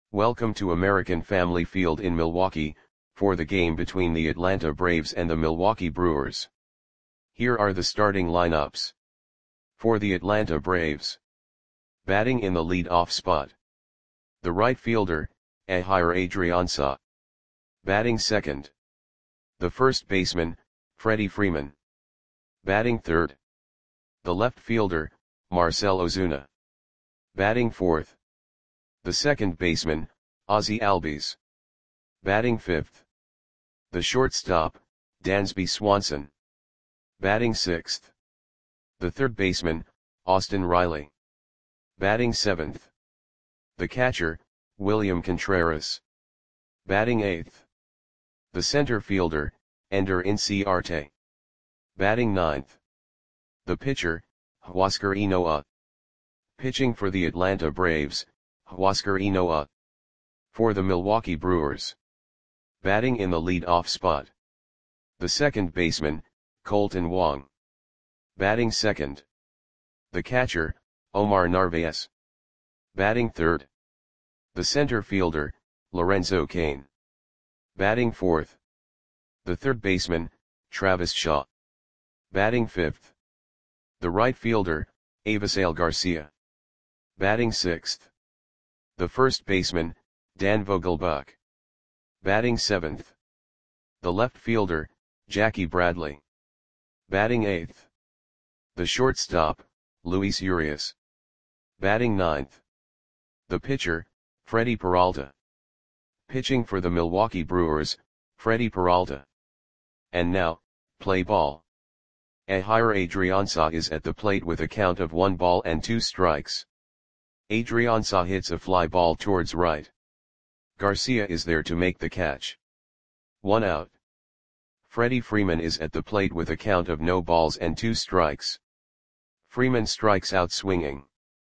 Welcome to American Family Field in Milwaukee, for the game between the Atlanta Braves and the Milwaukee Brewers. Here are the starting lineups. For the Atlanta Braves. Batting in the lead-off spot. The right fielder, Ehire Adrianza. Batting second. The first baseman, Freddie Freeman. Batting third. The left fielder, Marcell Ozuna. Batting fourth. The second baseman, Ozzie Albies. Batting fifth. The shortstop, Dansby Swanson. Batting sixth. The third baseman, Austin Riley. Batting seventh. The catcher, William Contreras. Batting eighth. The center fielder, Ender Inciarte. Batting ninth. The pitcher, Huascar Ynoa. Pitching for the Atlanta Braves, Huascar Ynoa. For the Milwaukee Brewers. Batting in the lead-off spot. The second baseman, Kolten Wong. Batting second. The catcher, Omar Narvaez. Batting third. The center fielder, Lorenzo Cain. Batting fourth. The third baseman, Travis Shaw. Batting fifth. The right fielder, Avisail Garcia. Batting sixth. The first baseman, Dan Vogelbach. Batting seventh. The left fielder, Jackie Bradley. Batting eighth. The shortstop, Luis Urias. Batting ninth. The pitcher, Freddie Peralta. Pitching for the Milwaukee Brewers, Freddie Peralta. And now, play ball. Ehire Adrianza is at the plate with a count of 1-2 strikes. Adrianza hits a fly ball towards right. Garcia is there to make the catch. 1 out. Freddie Freeman is at the plate with a count of 0-2 strikes. Freeman strikes out swinging.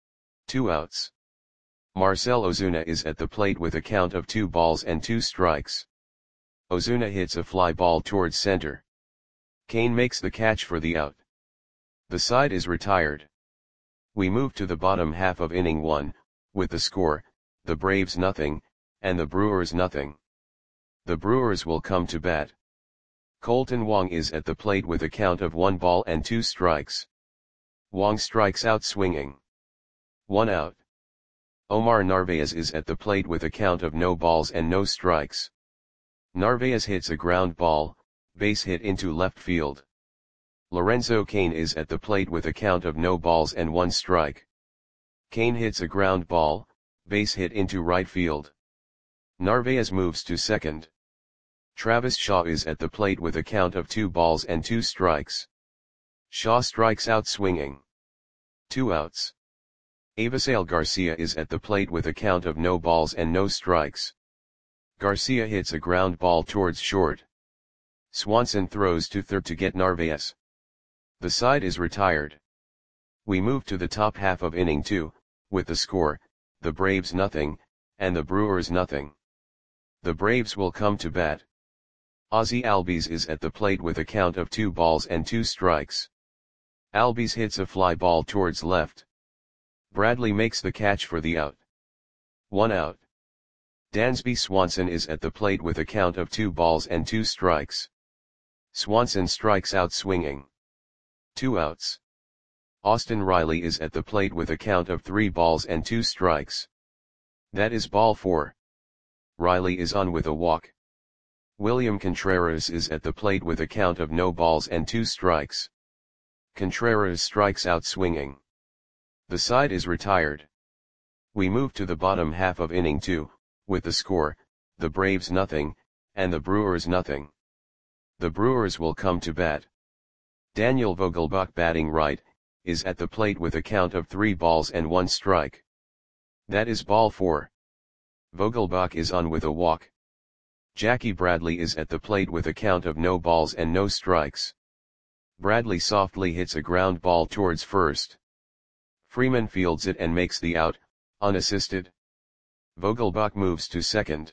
2 outs. Marcell Ozuna is at the plate with a count of 2-2 strikes. Ozuna hits a fly ball towards center. Cain makes the catch for the out. The side is retired. We move to the bottom half of inning 1, with the score, the Braves 0, and the Brewers 0. The Brewers will come to bat. Kolten Wong is at the plate with a count of 1-2 strikes. Wong strikes out swinging. 1 out. Omar Narvaez is at the plate with a count of 0 strikes. Narvaez hits a ground ball, base hit into left field. Lorenzo Cain is at the plate with a count of 0-1 strike. Cain hits a ground ball, base hit into right field. Narvaez moves to second. Travis Shaw is at the plate with a count of 2-2 strikes. Shaw strikes out swinging. 2 outs. Avisail Garcia is at the plate with a count of 0 strikes. Garcia hits a ground ball towards short. Swanson throws to third to get Narvaez. The side is retired. We move to the top half of inning 2, with the score, the Braves 0, and the Brewers 0. The Braves will come to bat. Ozzie Albies is at the plate with a count of 2-2 strikes. Albies hits a fly ball towards left. Bradley makes the catch for the out. 1 out. Dansby Swanson is at the plate with a count of 2-2 strikes. Swanson strikes out swinging. 2 outs. Austin Riley is at the plate with a count of 3-2 strikes. That is ball 4. Riley is on with a walk. William Contreras is at the plate with a count of 0-2 strikes. Contreras strikes out swinging. The side is retired. We move to the bottom half of inning 2, with the score, the Braves 0, and the Brewers 0. The Brewers will come to bat. Daniel Vogelbach batting right, is at the plate with a count of 3-1 strike. That is ball 4. Vogelbach is on with a walk. Jackie Bradley is at the plate with a count of 0 strikes. Bradley softly hits a ground ball towards first. Freeman fields it and makes the out, unassisted. Vogelbach moves to second.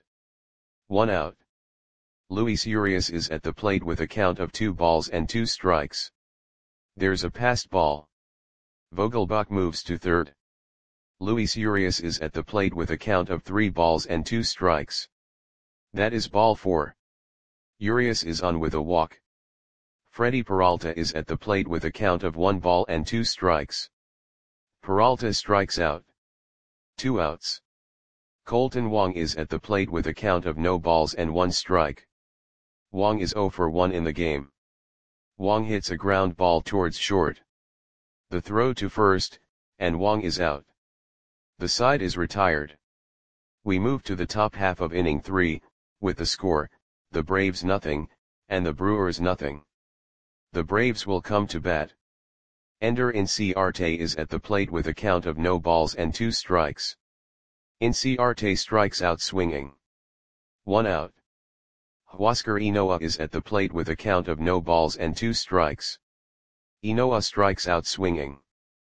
1 out. Luis Urias is at the plate with a count of 2-2 strikes. There's a passed ball. Vogelbach moves to third. Luis Urias is at the plate with a count of 3 balls and 2 strikes. That is ball 4. Urias is on with a walk. Freddy Peralta is at the plate with a count of 1 ball and 2 strikes. Peralta strikes out. 2 outs. Colton Wong is at the plate with a count of no balls and 1 strike. Wong is 0 for 1 in the game. Wong hits a ground ball towards short. The throw to first, and Wong is out. The side is retired. We move to the top half of inning 3, with the score, the Braves nothing, and the Brewers nothing. The Braves will come to bat. Ender Inciarte is at the plate with a count of no balls and 2 strikes. Inciarte strikes out swinging. 1 out. Huascar Ynoa is at the plate with a count of no balls and 2 strikes. Ynoa strikes out swinging.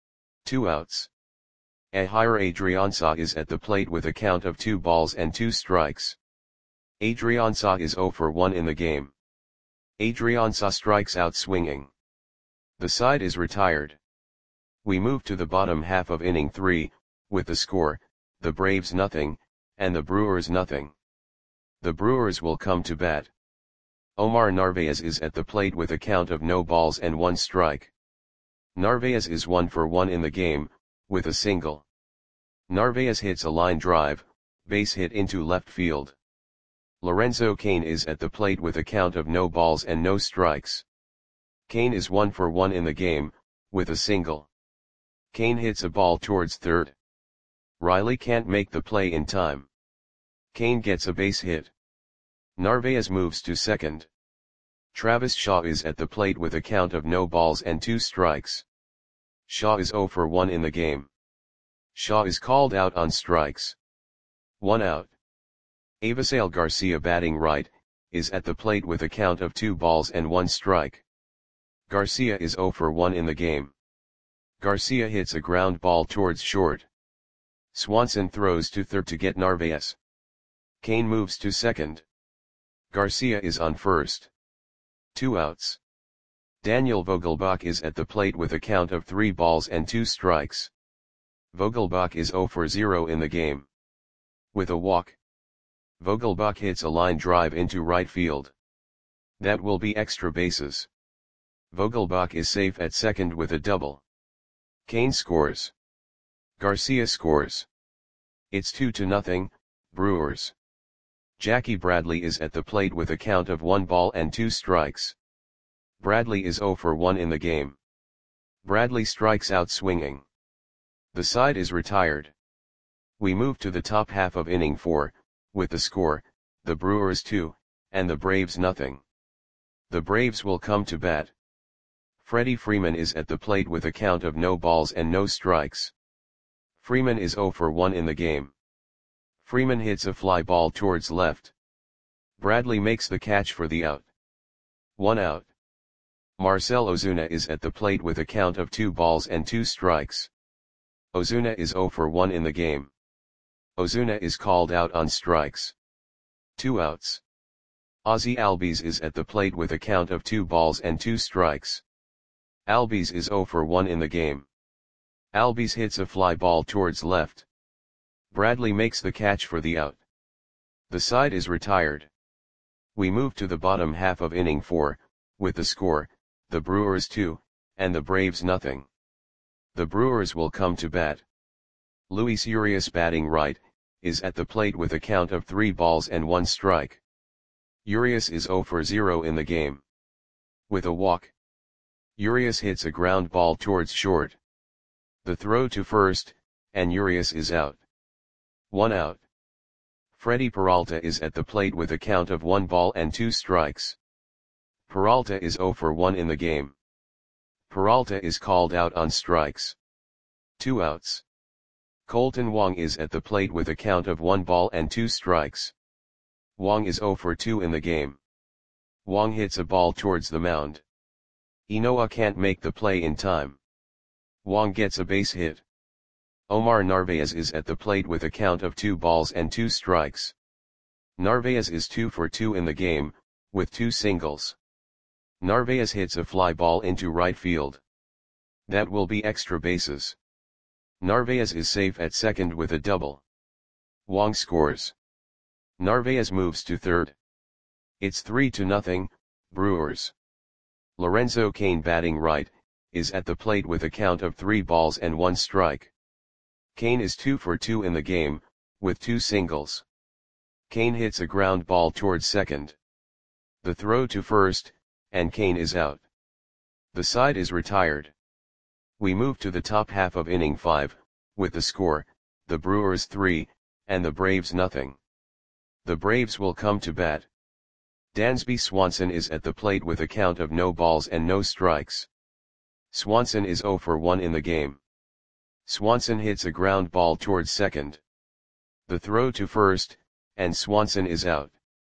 2 outs. Ehire Adrianza is at the plate with a count of 2 balls and 2 strikes. Adrianza is 0 for 1 in the game. Adrianza strikes out swinging. The side is retired. We move to the bottom half of inning 3, with the score, the Braves nothing, and the Brewers nothing. The Brewers will come to bat. Omar Narvaez is at the plate with a count of no balls and 1 strike. Narvaez is 1 for 1 in the game, with a single. Narvaez hits a line drive, base hit into left field. Lorenzo Cain is at the plate with a count of no balls and no strikes. Cain is 1 for 1 in the game, with a single. Cain hits a ball towards third. Riley can't make the play in time. Cain gets a base hit. Narvaez moves to second. Travis Shaw is at the plate with a count of no balls and 2 strikes. Shaw is 0 for 1 in the game. Shaw is called out on strikes. 1 out. Avisail Garcia batting right, is at the plate with a count of 2 balls and 1 strike. Garcia is 0 for 1 in the game. Garcia hits a ground ball towards short. Swanson throws to third to get Narvaez. Cain moves to second. Garcia is on first. 2 outs. Daniel Vogelbach is at the plate with a count of 3 balls and 2 strikes. Vogelbach is 0 for 0 in the game. With a walk. Vogelbach hits a line drive into right field. That will be extra bases. Vogelbach is safe at second with a double. Cain scores. Garcia scores. It's 2-0, Brewers. Jackie Bradley is at the plate with a count of 1 ball and 2 strikes. Bradley is 0 for 1 in the game. Bradley strikes out swinging. The side is retired. We move to the top half of inning 4, with the score, the Brewers 2, and the Braves nothing. The Braves will come to bat. Freddie Freeman is at the plate with a count of no balls and no strikes. Freeman is 0 for 1 in the game. Freeman hits a fly ball towards left. Bradley makes the catch for the out. 1 out. Marcell Ozuna is at the plate with a count of 2 balls and 2 strikes. Ozuna is 0 for 1 in the game. Ozuna is called out on strikes. 2 outs. Ozzie Albies is at the plate with a count of 2 balls and 2 strikes. Albies is 0 for 1 in the game. Albies hits a fly ball towards left. Bradley makes the catch for the out. The side is retired. We move to the bottom half of inning 4, with the score, the Brewers 2, and the Braves nothing. The Brewers will come to bat. Luis Urias batting right, is at the plate with a count of 3 balls and 1 strike. Urias is 0 for 0 in the game. With a walk. Urias hits a ground ball towards short. The throw to first, and Urias is out. 1 out. Freddy Peralta is at the plate with a count of 1 ball and 2 strikes. Peralta is 0 for 1 in the game. Peralta is called out on strikes. 2 outs. Colton Wong is at the plate with a count of 1 ball and 2 strikes. Wong is 0 for 2 in the game. Wong hits a ball towards the mound. Ynoa can't make the play in time. Wong gets a base hit. Omar Narvaez is at the plate with a count of 2 balls and 2 strikes. Narvaez is 2 for 2 in the game, with 2 singles. Narvaez hits a fly ball into right field. That will be extra bases. Narvaez is safe at second with a double. Wong scores. Narvaez moves to third. It's 3-0, Brewers. Lorenzo Cain batting right, is at the plate with a count of 3 balls and 1 strike. Cain is 2 for 2 in the game, with 2 singles. Cain hits a ground ball towards second. The throw to first, and Cain is out. The side is retired. We move to the top half of inning 5, with the score, the Brewers 3, and the Braves nothing. The Braves will come to bat. Dansby Swanson is at the plate with a count of no balls and no strikes. Swanson is 0 for 1 in the game. Swanson hits a ground ball towards second. The throw to first, and Swanson is out.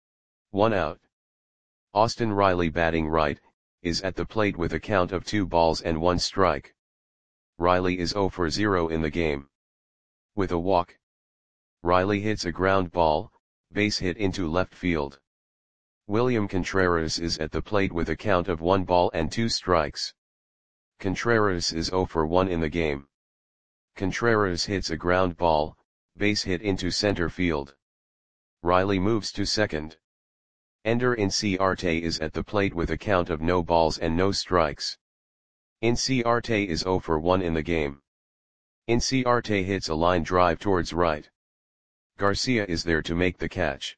1 out. Austin Riley batting right, is at the plate with a count of 2 balls and 1 strike. Riley is 0 for 0 in the game. With a walk. Riley hits a ground ball, base hit into left field. William Contreras is at the plate with a count of 1 ball and 2 strikes. Contreras is 0 for 1 in the game. Contreras hits a ground ball, base hit into center field. Riley moves to second. Ender Inciarte is at the plate with a count of no balls and no strikes. Inciarte is 0 for 1 in the game. Inciarte hits a line drive towards right. Garcia is there to make the catch.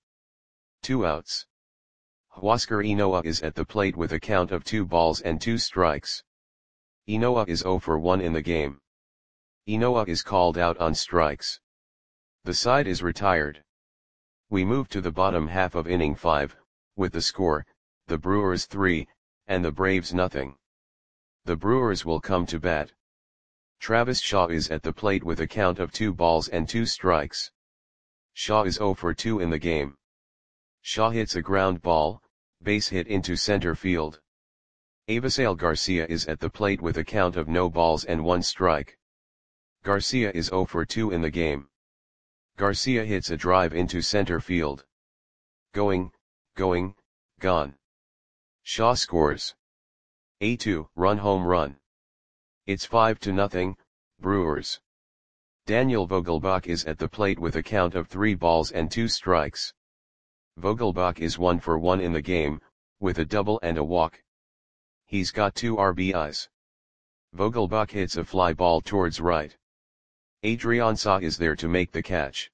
2 outs. Huascar Ynoa is at the plate with a count of 2 balls and 2 strikes. Ynoa is 0 for 1 in the game. Ynoa is called out on strikes. The side is retired. We move to the bottom half of inning 5, with the score, the Brewers 3, and the Braves nothing. The Brewers will come to bat. Travis Shaw is at the plate with a count of 2 balls and 2 strikes. Shaw is 0 for 2 in the game. Shaw hits a ground ball, base hit into center field. Avisail Garcia is at the plate with a count of no balls and 1 strike. Garcia is 0 for 2 in the game. Garcia hits a drive into center field. Going, gone. Shaw scores. A 2-run home run. It's 5-0, Brewers. Daniel Vogelbach is at the plate with a count of 3 balls and 2 strikes. Vogelbach is 1 for 1 in the game, with a double and a walk. He's got 2 RBIs. Vogelbach hits a fly ball towards right. Adrian Saw is there to make the catch.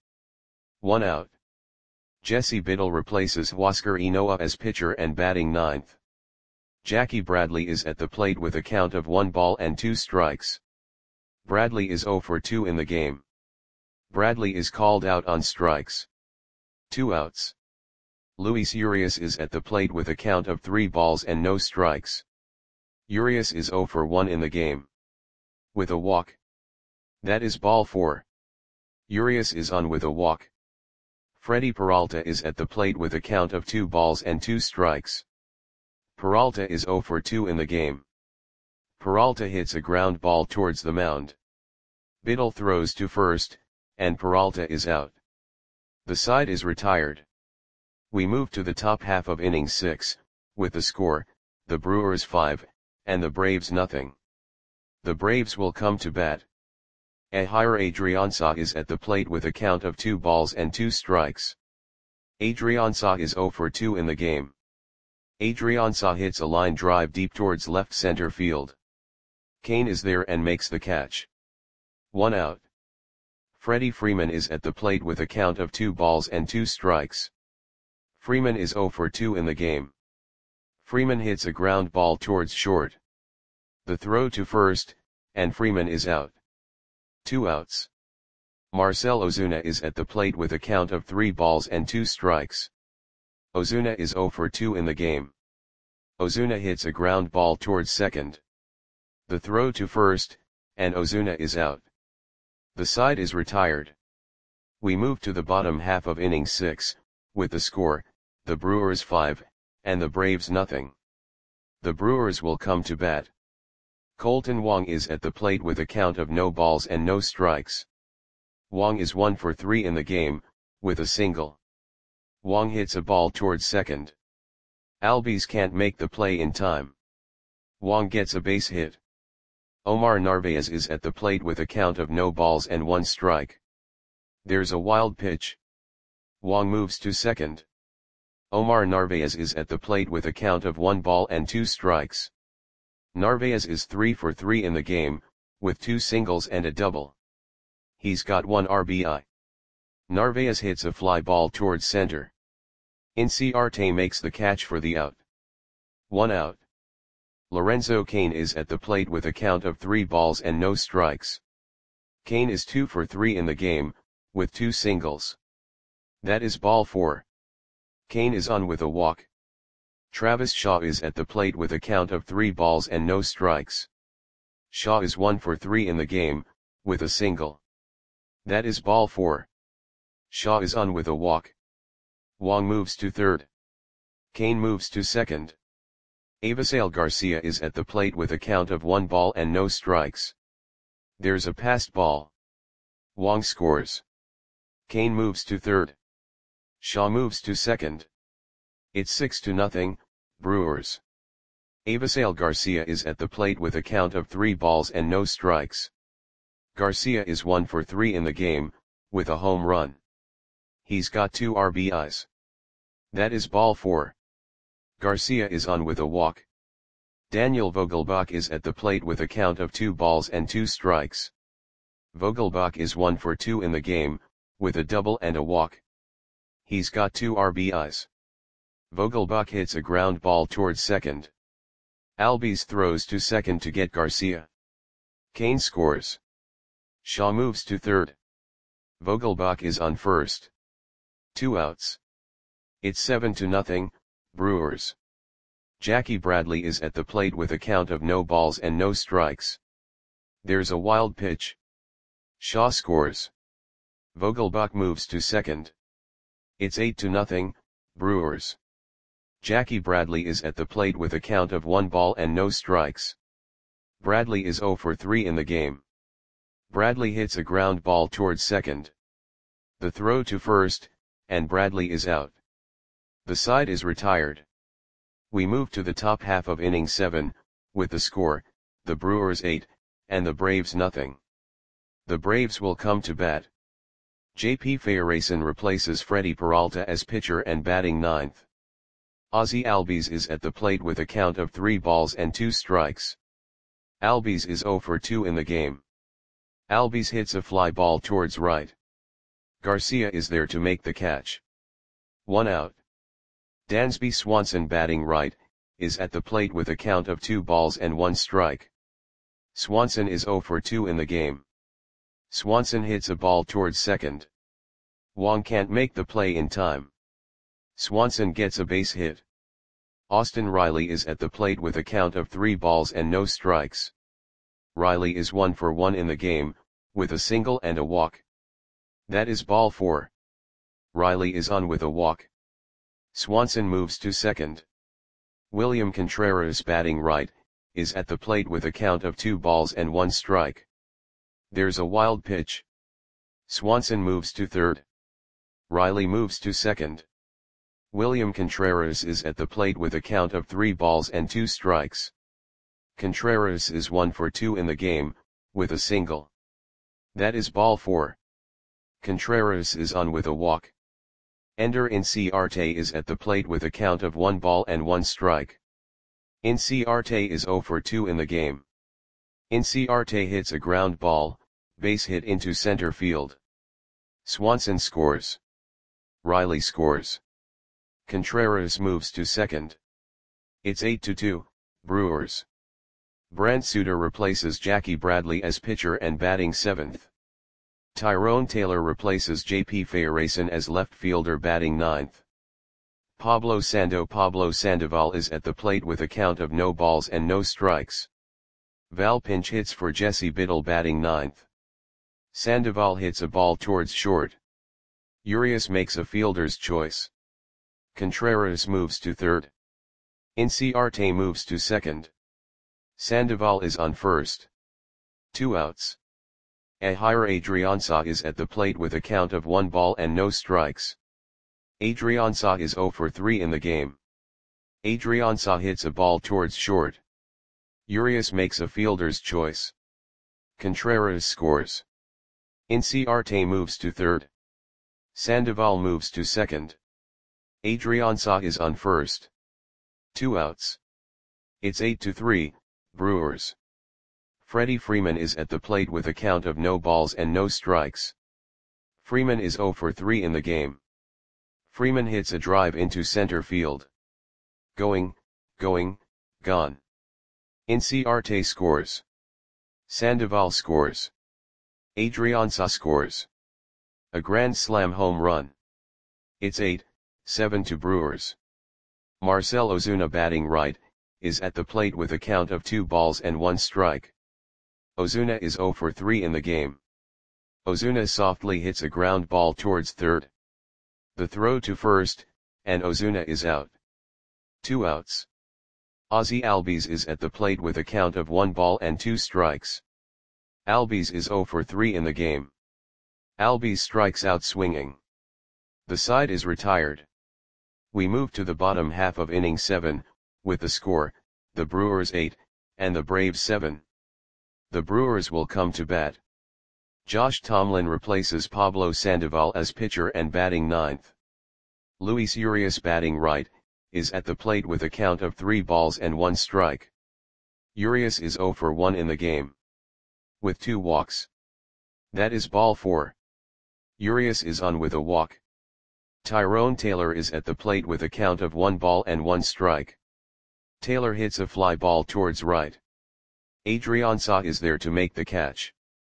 1 out. Jesse Biddle replaces Huascar Ynoa as pitcher and batting ninth. Jackie Bradley is at the plate with a count of 1 ball and 2 strikes. Bradley is 0 for 2 in the game. Bradley is called out on strikes. 2 outs. Luis Urias is at the plate with a count of 3 balls and no strikes. Urias is 0 for 1 in the game. With a walk. That is ball 4. Urias is on with a walk. Freddy Peralta is at the plate with a count of 2 balls and 2 strikes. Peralta is 0 for 2 in the game. Peralta hits a ground ball towards the mound. Biddle throws to first, and Peralta is out. The side is retired. We move to the top half of inning 6, with the score, the Brewers 5, and the Braves nothing. The Braves will come to bat. Ehire Adrianza is at the plate with a count of 2 balls and 2 strikes. Adrianza is 0 for 2 in the game. Adrianza hits a line drive deep towards left center field. Cain is there and makes the catch. 1 out. Freddie Freeman is at the plate with a count of 2 balls and 2 strikes. Freeman is 0 for 2 in the game. Freeman hits a ground ball towards short. The throw to first, and Freeman is out. 2 outs. Marcell Ozuna is at the plate with a count of 3 balls and 2 strikes. Ozuna is 0 for 2 in the game. Ozuna hits a ground ball towards second. The throw to first, and Ozuna is out. The side is retired. We move to the bottom half of inning 6, with the score, the Brewers 5, and the Braves nothing. The Brewers will come to bat. Colton Wong is at the plate with a count of no balls and no strikes. Wong is 1 for 3 in the game, with a single. Wong hits a ball towards second. Albies can't make the play in time. Wong gets a base hit. Omar Narvaez is at the plate with a count of no balls and 1 strike. There's a wild pitch. Wong moves to second. Omar Narvaez is at the plate with a count of 1 ball and 2 strikes. Narvaez is 3 for 3 in the game, with 2 singles and a double. He's got 1 RBI. Narvaez hits a fly ball towards center. Inciarte makes the catch for the out. 1 out. Lorenzo Cain is at the plate with a count of 3 balls and no strikes. Cain is 2 for 3 in the game, with 2 singles. That is ball 4. Cain is on with a walk. Travis Shaw is at the plate with a count of 3 balls and no strikes. Shaw is 1 for 3 in the game, with a single. That is ball 4. Shaw is on with a walk. Wong moves to third. Cain moves to second. Avisail Garcia is at the plate with a count of 1 ball and no strikes. There's a passed ball. Wong scores. Cain moves to third. Shaw moves to second. It's 6-0, Brewers. Avisail Garcia is at the plate with a count of 3 balls and no strikes. Garcia is 1 for 3 in the game, with a home run. He's got 2 RBIs. That is ball 4. Garcia is on with a walk. Daniel Vogelbach is at the plate with a count of 2 balls and 2 strikes. Vogelbach is 1 for 2 in the game, with a double and a walk. He's got 2 RBIs. Vogelbach hits a ground ball towards second. Albies throws to second to get Garcia. Cain scores. Shaw moves to third. Vogelbach is on first. 2 outs. It's 7-0, Brewers. Jackie Bradley is at the plate with a count of no balls and no strikes. There's a wild pitch. Shaw scores. Vogelbach moves to second. It's 8-0, Brewers. Jackie Bradley is at the plate with a count of 1 ball and no strikes. Bradley is 0 for 3 in the game. Bradley hits a ground ball towards second. The throw to first, and Bradley is out. The side is retired. We move to the top half of inning 7, with the score, the Brewers 8, and the Braves nothing. The Braves will come to bat. J.P. Feuerracen replaces Freddie Peralta as pitcher and batting 9th. Ozzie Albies is at the plate with a count of 3 balls and 2 strikes. Albies is 0 for 2 in the game. Albies hits a fly ball towards right. Garcia is there to make the catch. 1 out. Dansby Swanson batting right, is at the plate with a count of 2 balls and 1 strike. Swanson is 0 for 2 in the game. Swanson hits a ball towards second. Wong can't make the play in time. Swanson gets a base hit. Austin Riley is at the plate with a count of 3 balls and no strikes. Riley is 1 for 1 in the game, with a single and a walk. That is ball 4. Riley is on with a walk. Swanson moves to second. William Contreras batting right, is at the plate with a count of 2 balls and 1 strike. There's a wild pitch. Swanson moves to third. Riley moves to second. William Contreras is at the plate with a count of 3 balls and 2 strikes. Contreras is 1 for 2 in the game, with a single. That is ball 4. Contreras is on with a walk. Ender Inciarte is at the plate with a count of 1 ball and 1 strike. Inciarte is 0 for 2 in the game. Inciarte hits a ground ball, base hit into center field. Swanson scores. Riley scores. Contreras moves to second. It's 8-2, Brewers. Brent Suter replaces Jackie Bradley as pitcher and batting 7th. Tyrone Taylor replaces J.P. Feuerracen as left fielder batting 9th. Pablo Sandoval is at the plate with a count of no balls and no strikes. Val pinch hits for Jesse Biddle batting 9th. Sandoval hits a ball towards short. Urias makes a fielder's choice. Contreras moves to third. Inciarte moves to second. Sandoval is on first. 2 outs. Ehire Adrianza is at the plate with a count of 1 ball and no strikes. Adrianza is 0 for 3 in the game. Adrianza hits a ball towards short. Urias makes a fielder's choice. Contreras scores. Inciarte moves to third. Sandoval moves to second. Adrian Sa is on first. 2 outs. It's 8-3, Brewers. Freddie Freeman is at the plate with a count of no balls and no strikes. Freeman is 0 for 3 in the game. Freeman hits a drive into center field. Going, gone. Inciarte scores. Sandoval scores. Adrian Sa scores. A grand slam home run. It's 8-7 to Brewers. Marcell Ozuna batting right, is at the plate with a count of 2 balls and 1 strike. Ozuna is 0 for 3 in the game. Ozuna softly hits a ground ball towards third. The throw to first, and Ozuna is out. 2 outs. Ozzie Albies is at the plate with a count of 1 ball and 2 strikes. Albies is 0 for 3 in the game. Albies strikes out swinging. The side is retired. We move to the bottom half of inning 7, with the score, the Brewers 8, and the Braves 7. The Brewers will come to bat. Josh Tomlin replaces Pablo Sandoval as pitcher and batting ninth. Luis Urias batting right, is at the plate with a count of 3 balls and 1 strike. Urias is 0 for 1 in the game. With 2 walks. That is ball 4. Urias is on with a walk. Tyrone Taylor is at the plate with a count of 1 ball and 1 strike. Taylor hits a fly ball towards right. Adrian Sa is there to make the catch.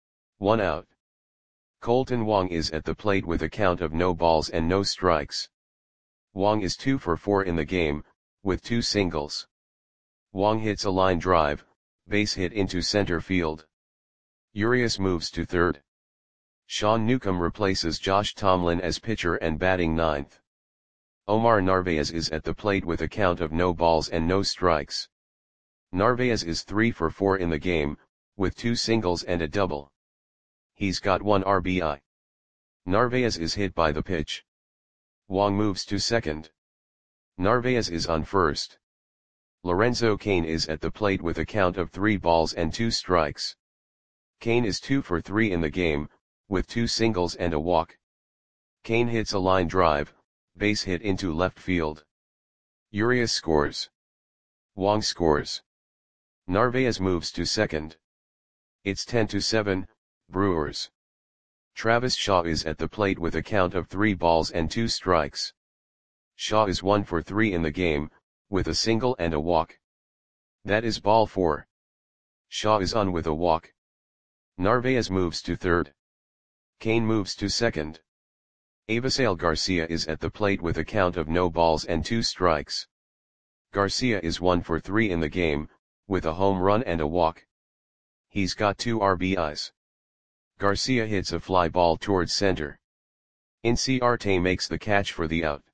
1 out. Colton Wong is at the plate with a count of no balls and no strikes. Wong is 2 for 4 in the game, with 2 singles. Wong hits a line drive, base hit into center field. Urias moves to third. Sean Newcomb replaces Josh Tomlin as pitcher and batting ninth. Omar Narvaez is at the plate with a count of no balls and no strikes. Narvaez is 3 for 4 in the game, with 2 singles and a double. He's got 1 RBI. Narvaez is hit by the pitch. Wong moves to second. Narvaez is on first. Lorenzo Cain is at the plate with a count of 3 balls and 2 strikes. Cain is 2 for 3 in the game, with 2 singles and a walk. Cain hits a line drive, base hit into left field. Urias scores. Wong scores. Narvaez moves to second. It's 10-7, Brewers. Travis Shaw is at the plate with a count of 3 balls and 2 strikes. Shaw is 1 for 3 in the game, with a single and a walk. That is ball 4. Shaw is on with a walk. Narvaez moves to third. Cain moves to second. Avisail Garcia is at the plate with a count of no balls and 2 strikes. Garcia is 1 for 3 in the game, with a home run and a walk. He's got 2 RBIs. Garcia hits a fly ball towards center. Inciarte makes the catch for the out.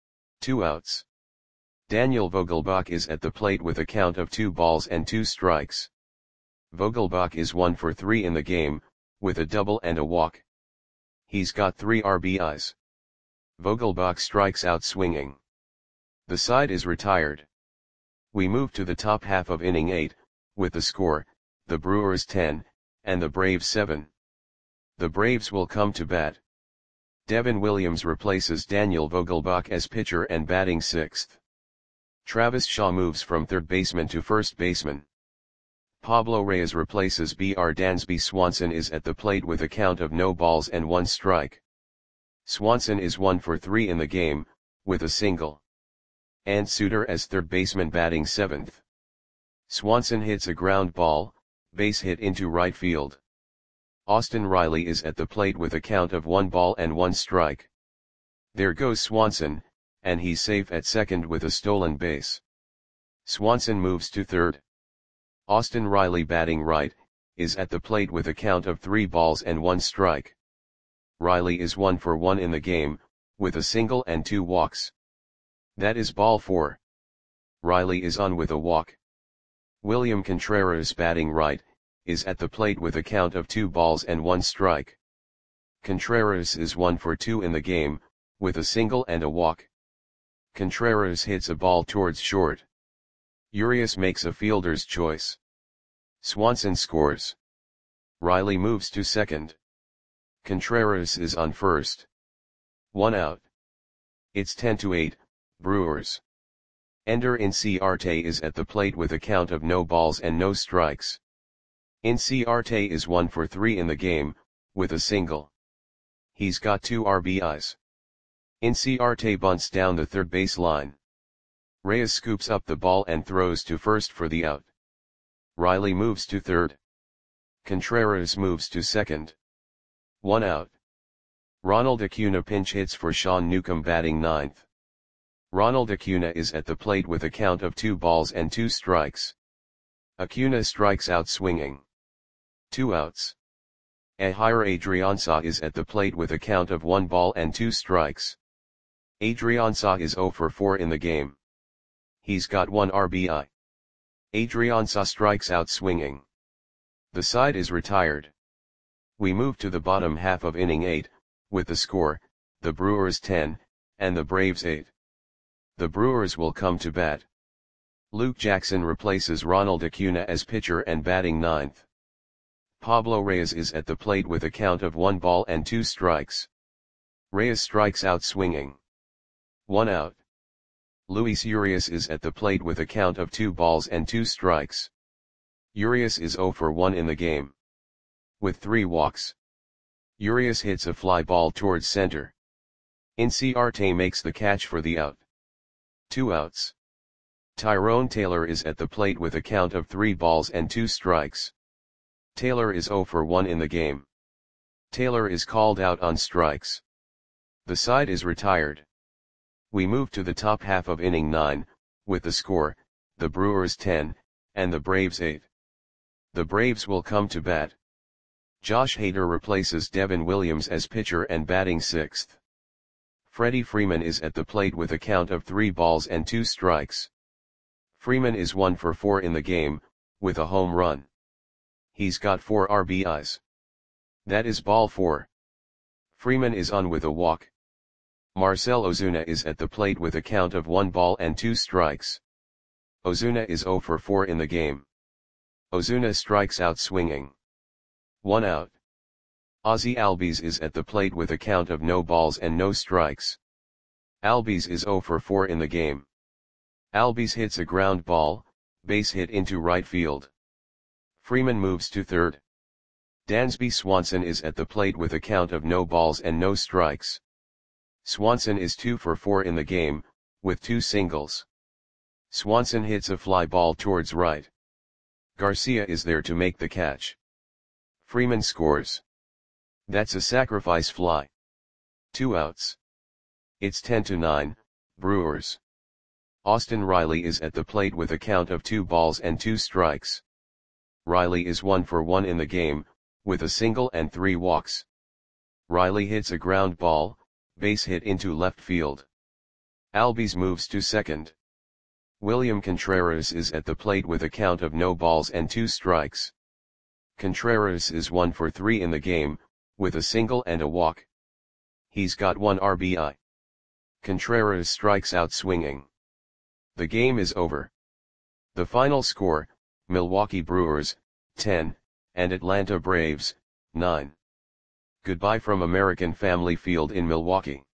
2 outs. Daniel Vogelbach is at the plate with a count of 2 balls and 2 strikes. Vogelbach is 1 for 3 in the game, with a double and a walk. He's got 3 RBIs. Vogelbach strikes out swinging. The side is retired. We move to the top half of inning 8, with the score, the Brewers 10, and the Braves 7. The Braves will come to bat. Devin Williams replaces Daniel Vogelbach as pitcher and batting 6th. Travis Shaw moves from third baseman to first baseman. Pablo Reyes replaces Br. Dansby. Swanson is at the plate with a count of no balls and 1 strike. Swanson is 1 for 3 in the game, with a single. And Suter as third baseman batting 7th. Swanson hits a ground ball, base hit into right field. Austin Riley is at the plate with a count of 1 ball and 1 strike. There goes Swanson, and he's safe at second with a stolen base. Swanson moves to third. Austin Riley batting right, is at the plate with a count of 3 balls and 1 strike. Riley is 1 for 1 in the game, with a single and 2 walks. That is ball 4. Riley is on with a walk. William Contreras batting right, is at the plate with a count of 2 balls and 1 strike. Contreras is 1 for 2 in the game, with a single and a walk. Contreras hits a ball towards short. Urias makes a fielder's choice. Swanson scores. Riley moves to second. Contreras is on first. 1 out. It's 10-8, Brewers. Ender Inciarte is at the plate with a count of no balls and no strikes. Inciarte is 1 for 3 in the game, with a single. He's got 2 RBIs. Inciarte bunts down the third base line. Reyes scoops up the ball and throws to first for the out. Riley moves to third. Contreras moves to second. 1 out. Ronald Acuna pinch hits for Sean Newcomb batting ninth. Ronald Acuna is at the plate with a count of 2 balls and 2 strikes. Acuna strikes out swinging. 2 outs. Ehire Adrianza is at the plate with a count of 1 ball and 2 strikes. Adrianza is 0 for 4 in the game. He's got 1 RBI. Adrianza strikes out swinging. The side is retired. We move to the bottom half of inning 8, with the score, the Brewers 10, and the Braves 8. The Brewers will come to bat. Luke Jackson replaces Ronald Acuna as pitcher and batting ninth. Pablo Reyes is at the plate with a count of 1 ball and 2 strikes. Reyes strikes out swinging. 1 out. Luis Urias is at the plate with a count of 2 balls and 2 strikes. Urias is 0 for 1 in the game. With 3 walks. Urias hits a fly ball towards center. Inciarte makes the catch for the out. 2 outs. Tyrone Taylor is at the plate with a count of 3 balls and 2 strikes. Taylor is 0 for 1 in the game. Taylor is called out on strikes. The side is retired. We move to the top half of inning 9, with the score, the Brewers 10, and the Braves 8. The Braves will come to bat. Josh Hader replaces Devin Williams as pitcher and batting sixth. Freddie Freeman is at the plate with a count of 3 balls and 2 strikes. Freeman is 1 for 4 in the game, with a home run. He's got 4 RBIs. That is ball 4. Freeman is on with a walk. Marcell Ozuna is at the plate with a count of 1 ball and 2 strikes. Ozuna is 0 for 4 in the game. Ozuna strikes out swinging. 1 out. Ozzie Albies is at the plate with a count of no balls and no strikes. Albies is 0 for 4 in the game. Albies hits a ground ball, base hit into right field. Freeman moves to third. Dansby Swanson is at the plate with a count of no balls and no strikes. Swanson is 2 for 4 in the game, with 2 singles. Swanson hits a fly ball towards right. Garcia is there to make the catch. Freeman scores. That's a sacrifice fly. 2 outs. It's 10-9, Brewers. Austin Riley is at the plate with a count of 2 balls and 2 strikes. Riley is 1 for 1 in the game, with a single and 3 walks. Riley hits a ground ball, base hit into left field. Albies moves to second. William Contreras is at the plate with a count of no balls and 2 strikes. Contreras is 1 for 3 in the game, with a single and a walk. He's got 1 RBI. Contreras strikes out swinging. The game is over. The final score, Milwaukee Brewers, 10, and Atlanta Braves, 9. Goodbye from American Family Field in Milwaukee.